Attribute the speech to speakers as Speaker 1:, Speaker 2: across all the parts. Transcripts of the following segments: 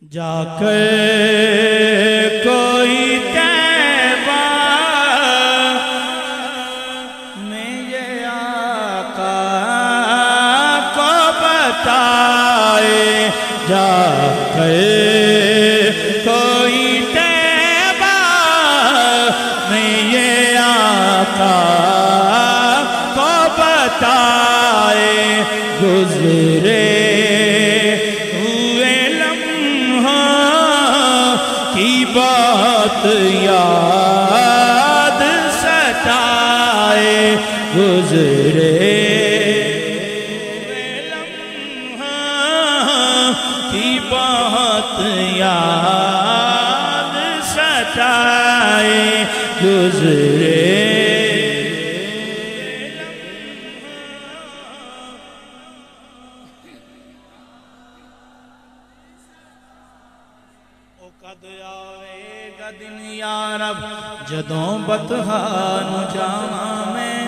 Speaker 1: جا کر کوئی طیبہ میں یہ آقا کو بتائے، جا کر کوئی طیبہ میں یہ آقا کو بتائے، گزرے کی بات یاد ستائے، گزرے لمحہ کی بات یاد ستائے، گزرے کد آوے گا دن یا رب جدوں بطحا نو جاواں میں،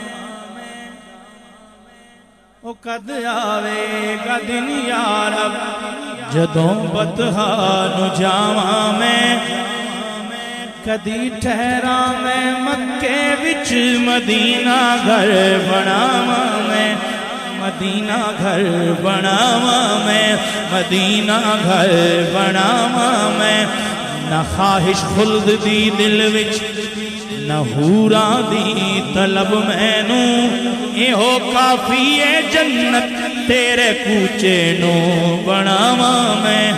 Speaker 1: او کد آوے گا دن یا رب جدوں بطحا نو جاواں میں، کدی ٹھہرا میں مکے وچ مدینہ گھر بناواں میں، مدینہ گھر بناواں میں، مدینہ گھر بناواں میں، نہ خواہش خلد دی دل وچ نہ حوراں دی طلب مینوں، ایہو کافی ہے جنت تیرے کوچے نو بناواں میں،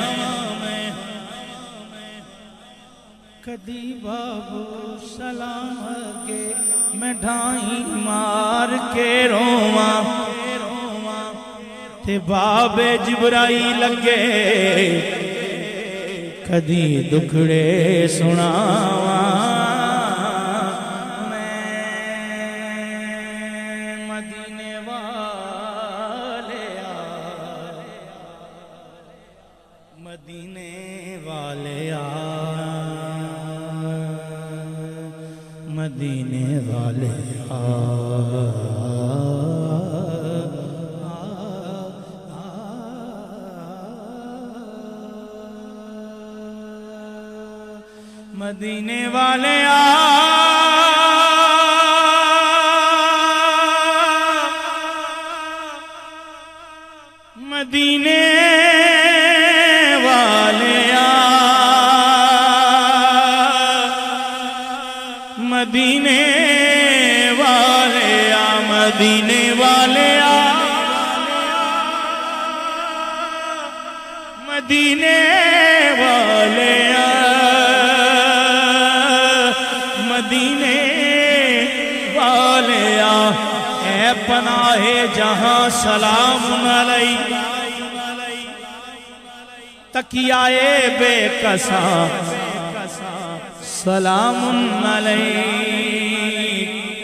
Speaker 1: کدی بابو سلام اگے میں ڈھائیں مار کے رواں، تے بابے جبرائیل لگے کدی دکھڑے سناواں میں، مدینے والے آ، مدینے والے آ، مدینے والے آ، مدینے والے آ، مدینے والے آ، مدینے والے آ، مدینے والے آ، مدینے والے آ، مدینے والے آ، اے پناہ جہاں سلام علیہ، تکیائے بے کساں سلام علیہ،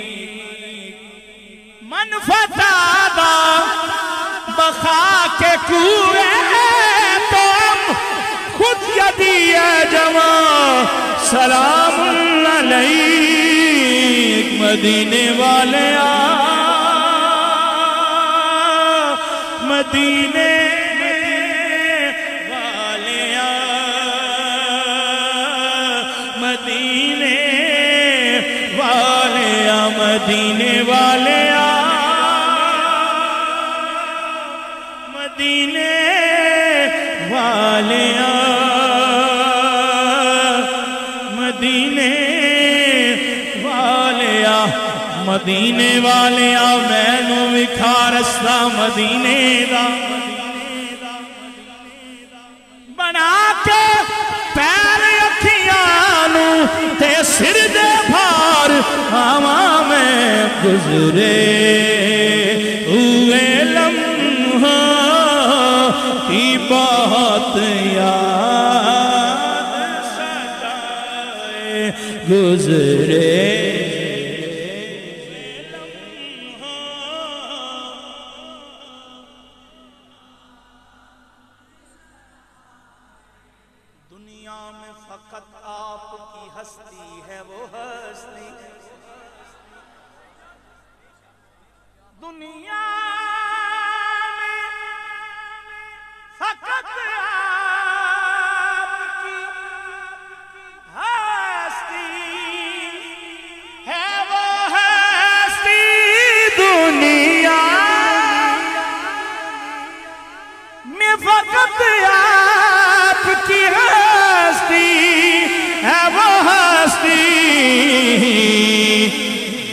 Speaker 1: من فتادہ بخا کے کوئے تم خود یدی جوان سلام علیہ، مدینے والے آ، مدینے والے آ، مدینے والے آ، مدینے والے آ، مدینے والے آ، مدینے والے آ، مدینے والے آ، مینوں وکھا رستہ مدینے دا، بنا کے پیر اکھیاں نو تے سر دے بھار آواں میں، گزرے ہوئے لمحہ کی بات یاد ستائے، گزرے دنیا میں فقط آپ کی ہستی ہے وہ ہستی، دنیا میں فقط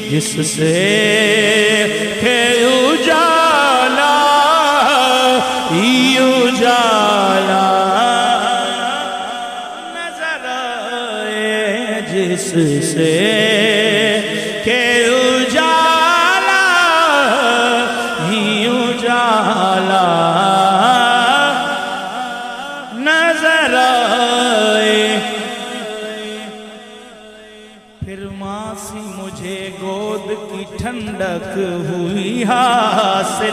Speaker 1: جس سے کہ اجالا ہی اجالا نظر آئے، جس سے کہ اجالا ہی اجالا نظر آئے۔ پھر ماں سی مجھے گود کی ٹھنڈک ہوئی حاصل،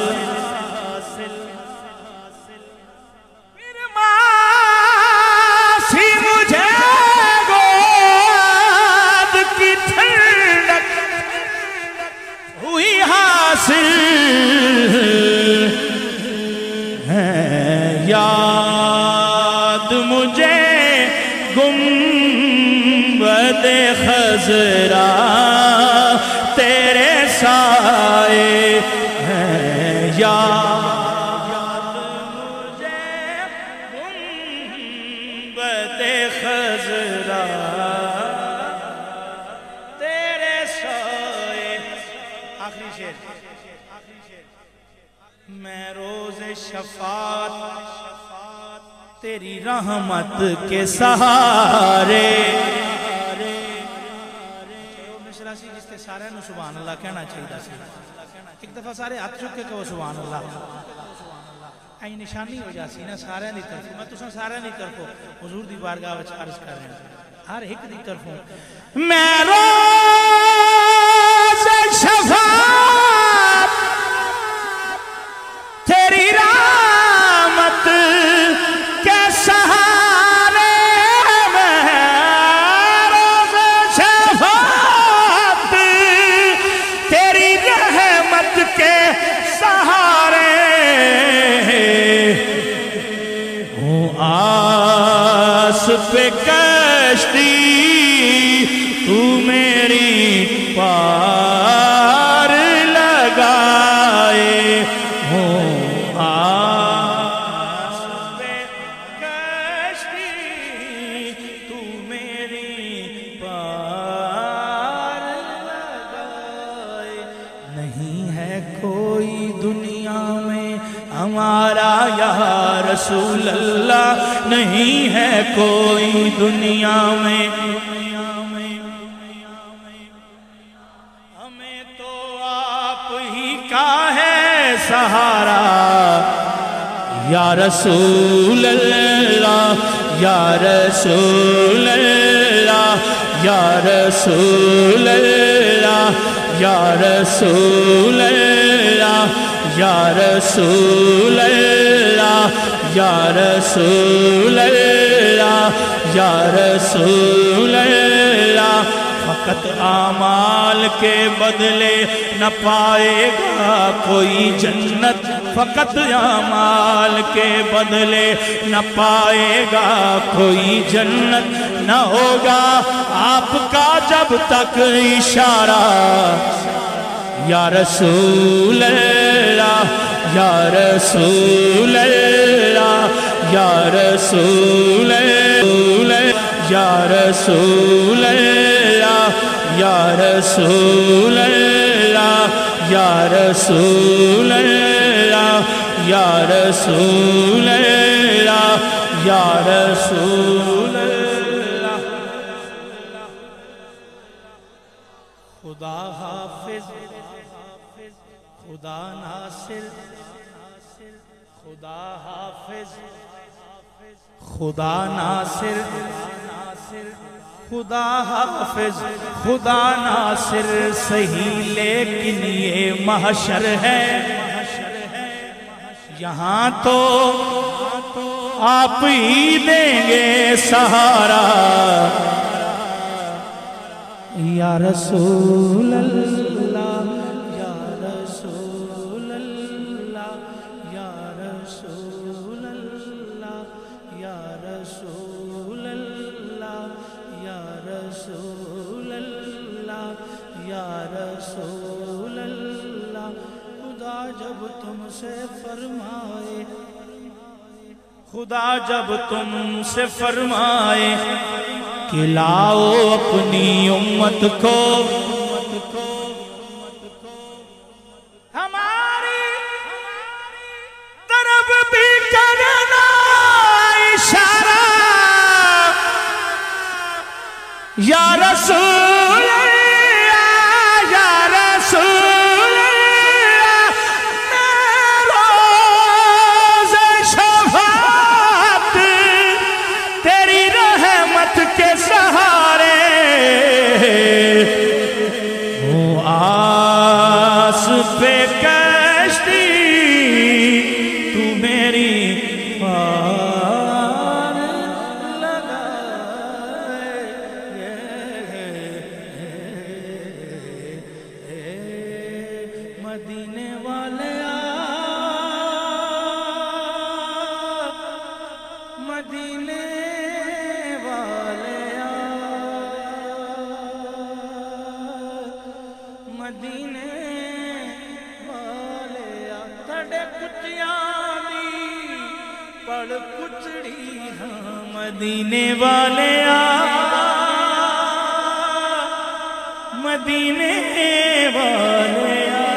Speaker 1: پھر ماں سی مجھے گود کی ٹھنڈک ہوئی حاصل ہے، یاد مجھے گنبد خضرا تیرے سائے ہیں، یاد مجھے گنبد خضرا تیرے سائے۔ آخری شعر، میں روز شفاعت تیری رحمت کے سہارے، مصرا سی جس تے سارے نو سبحان اللہ کہنا چاہیے سی، ایک دفعہ سارے ہاتھ چک کے کہو سبحان اللہ، این نشانی ہو جاسی نا سارے دی طرف، میں تساں سارے دی طرف حضور دی بارگاہ وچ عرض کر رہا ہوں، ہر ایک دی طرف میں روز شفاعت تیری رحمت کے سہارے، میں روز شفاعت تیری رحمت کے سہارے ہوں، آس پہ کشتی تو میری پار لگائے ہوں، آس پہ کشتی تو میری پار لگائے۔ نہیں ہے کوئی دنیا میں ہمارا یا رسول اللہ، نہیں ہے کوئی دنیا میں، ہمیں تو آپ ہی کا ہے سہارا یا رسول اللہ، یا رسول اللہ، یا رسول اللہ، یا رسول اللہ، یا رسول اللہ، یا رسول اللہ، یا رسول اللہ۔ فقط اعمال کے بدلے نہ پائے گا کوئی جنت، فقط اعمال کے بدلے نہ پائے گا کوئی جنت، نہ ہوگا آپ کا جب تک اشارہ یا رسول اللہ، یا رسول اللہ، یا رسول اللہ، یا رسول اللہ، یا رسول اللہ، یا رسول اللہ، یا رسول اللہ، یا رسول اللہ۔ خدا حافظ، خدا ناصر، خدا حافظ، خدا ناصر، خدا حافظ، خدا ناصر صحیح، لیکن یہ محشر ہے، یہاں تو آپ ہی دیں گے سہارا یا رسول اللہ، یا رسول اللہ، یا رسول اللہ، یا رسول اللہ، یا رسول اللہ، یا رسول اللہ۔ خدا جب تم سے فرمائے، خدا جب تم سے فرمائے کہ لاؤ اپنی امت کو یا رسول اللہ یا رسول اللہ روز شفاعت تیری رحمت کے سہارے ہوں آس پہ کشتی تو میری مدینے والے مدینے والے مدینے والے تڑے کچیاں دی پڑ کچڑی ہاں مدینے والے مدینے والے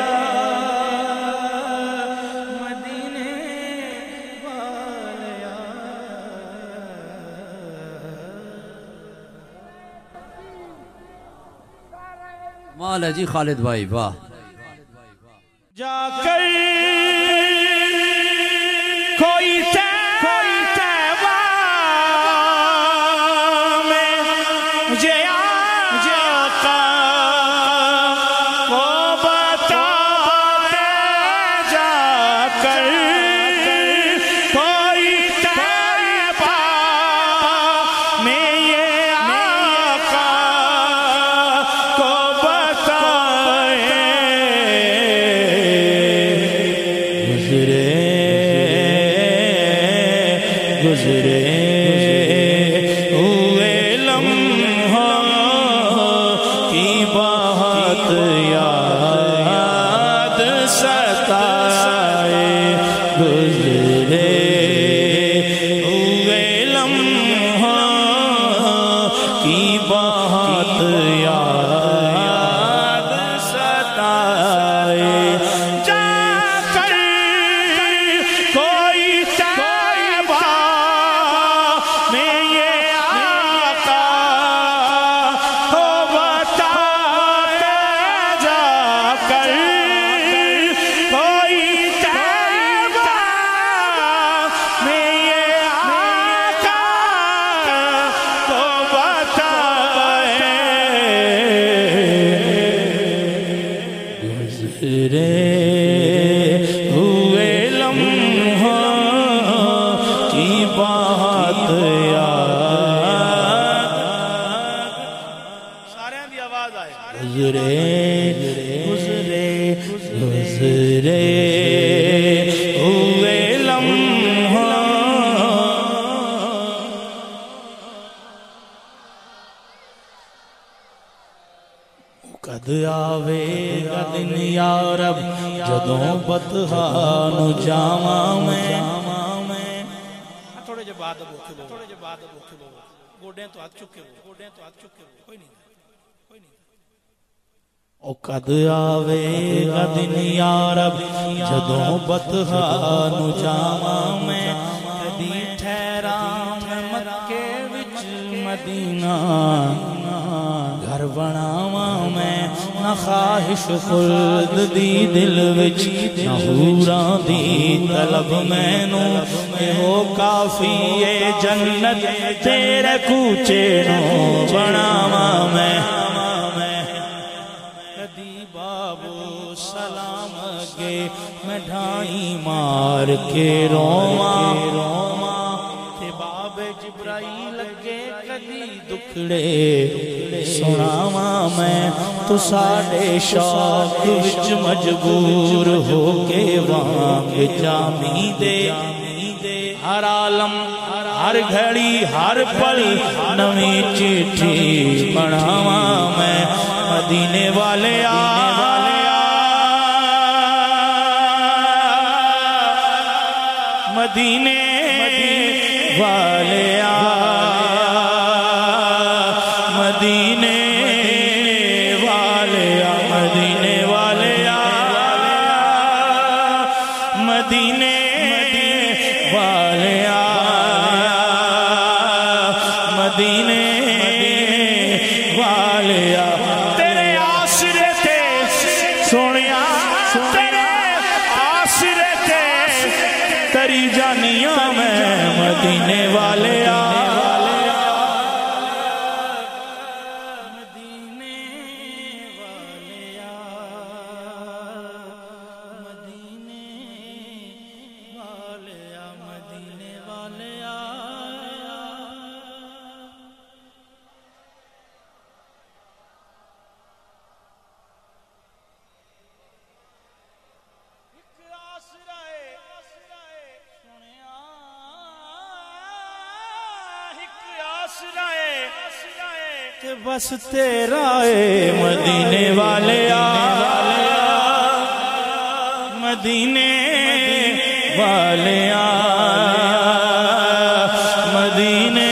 Speaker 2: مال ہے جی خالد بھائی واہ
Speaker 1: جا کر کوئی تیبہ میں مجھے آقا کو بتاتے جا کر کوئی تیبہ میں یہ آقا کو گزرے ہوئے لمحوں کی بات یاد ستائے گزرے ہوئے لمحوں کی بات یاد ستائے جا کر کوئی ہوئے لمحوں کی بات یاد سارے دی آواز آئے گزرے گزرے گزرے ہوئے لمحوں کد آوے گا دن یا رب جدوں بطحانو جاواں میں تھوڑے جے بعد گوڑیں تو ہاتھ چکے کوئی نہیں او کد آوے گا دن یا رب جدوں بطحانو جاواں میں کدی ٹھہراں میں مکے وچ مدینہ گھر بناواں میں نہ خواہش خلد دی دل وچ نہ حوراں دی طلب مینوں اے ہو کافی اے جنت تیرے کوچے نوں بناواں میں کدی بابو سلام اگے میں ڈھائی مار کے رواں تے باب جبرائیل اگے کدی دکھڑے سناواں میں تو ساڑے شوق وچ مجبور ہو کے وانگ جامی دے ہر عالم ہر گھڑی ہر پل نویں چٹھی پڑھاواں میں مدینے والے مدینے والے مدینے والے مدینے والے مدینے والے مدینے مدینے والے بس تیرا اے مدینے والے مدینے والے مدینے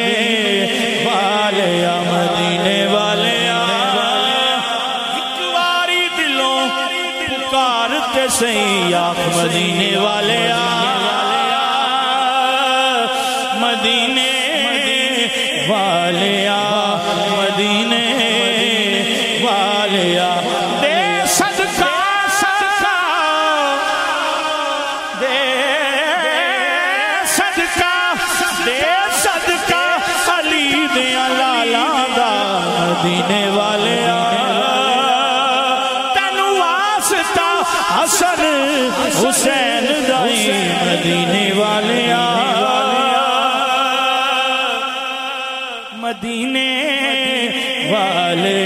Speaker 1: والے مدینے والے ایک واری دلوں پکارتے سہی آنکھ مدینے والے مدینے والے مدینے والے دے صدقہ صدقہ دے صدقہ دے صدقہ علی دیاں لالا دا مدینے والے تینو واسطہ حسن حسین دائی مدینے والے مدینے والے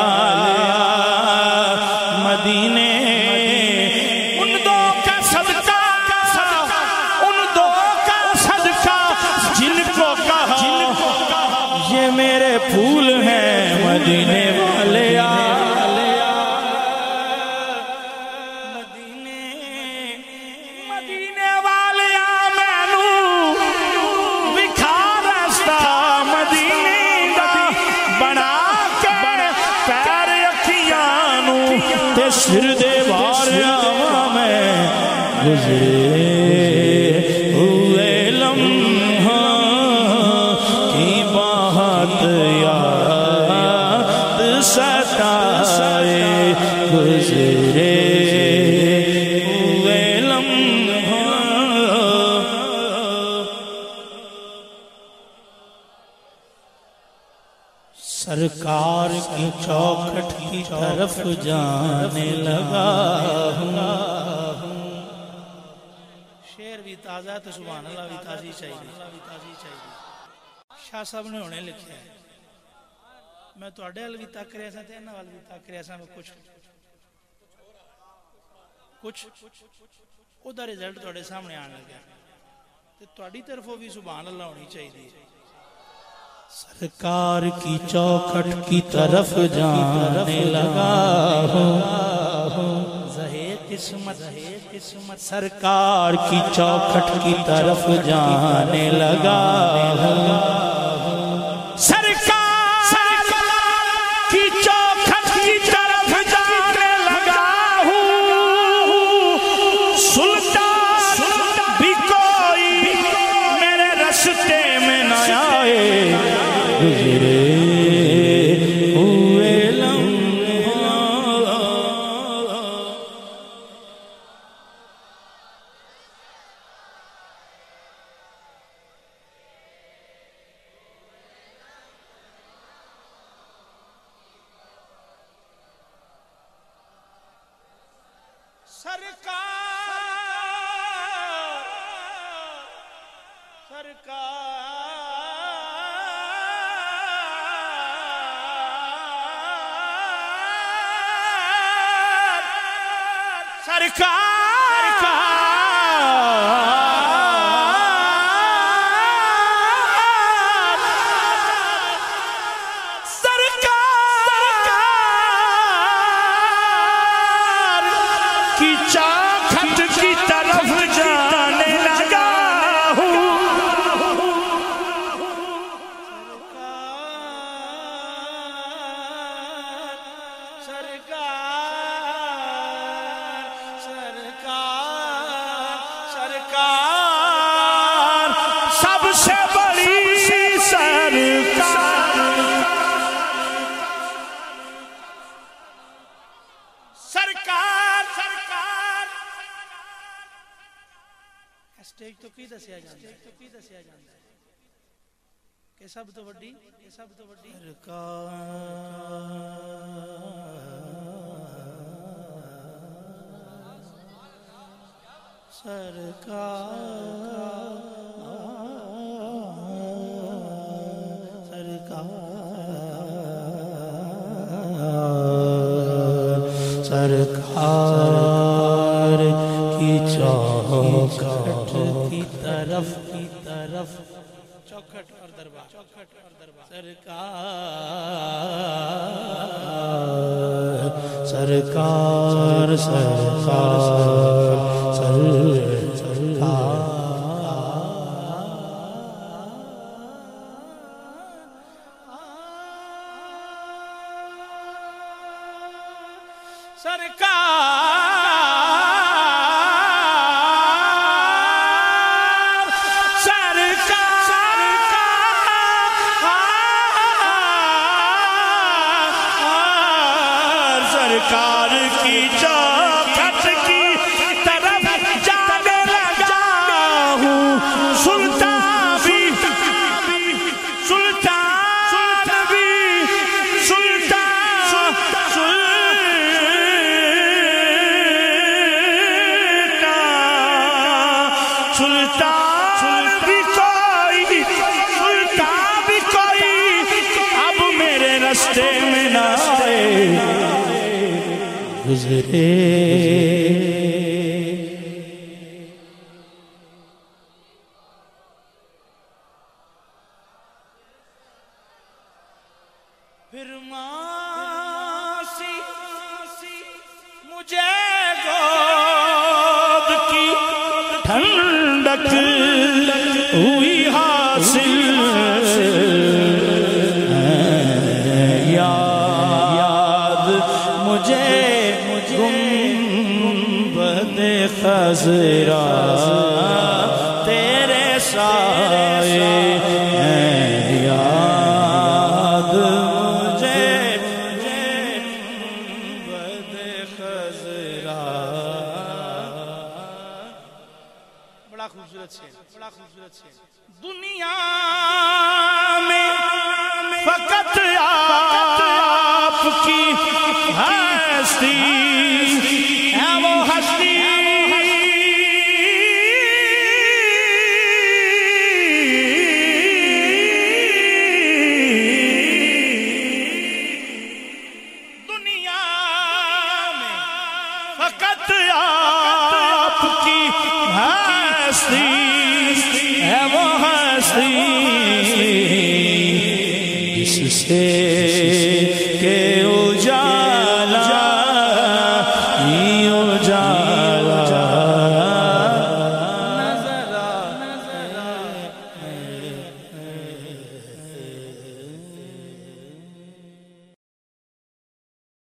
Speaker 1: مدینے ان دو کا صدقہ ان دو کا صدقہ جن کو کہا یہ میرے پھول ہیں مدینے والے مدینے والے مینو بکھا رستہ مدینے سر دے باریاں میں گزرے ہوئے لمحہ کی بات یاد ستائے گزرے ہوئے لمحہ سرکار کی چوکھٹ کی طرف جانے لگا ہوں شعر بھی تازہ تو سبحان اللہ بھی تازی چاہیے شاہ صاحب نے ہونے لکھا ہے میں تو اڈے وال بھی تک رہا سا تے انہاں وال بھی تک رہا سا کچھ او دا رزلٹ تواڈے سامنے آن لگا تے تواڈی طرفوں بھی سبحان اللہ ہونی چاہیے سرکار کی چوکھٹ کی طرف جانے لگا ہوں زہے قسمت سرکار کی چوکھٹ کی طرف جانے لگا ہوں سرکار کی چوکھٹ کی طرف جانے لگا ہوں سلطان بھی کوئی میرے رستے میں نہ آئے گزرے ہوئے لمحہ سرکار کی دسیا جاندا ہے کہ سب تو وڈی
Speaker 3: سرکار کی چوکھٹ کی طرف
Speaker 1: چوکھٹ اور دربار
Speaker 3: سرکار
Speaker 1: سرکار کی چوکھٹ کی طرف جانے لگا ہوں سلطان بھی کوئی اب میرے راستے میں نہ آئے
Speaker 3: گزرے
Speaker 1: پھر ماسی مجھے گود کی ٹھنڈک ہوئی حاصل یاد مجھے گنبد خضرا تیرے سائے یاد مجھے گنبد خضرا بڑا خوبصورت سے دنیا میں فقط آپ کی ہستی ہے وہ ہستی دنیا میں فقط آپ کی ہستی ہے وہ ہستی
Speaker 3: جس سے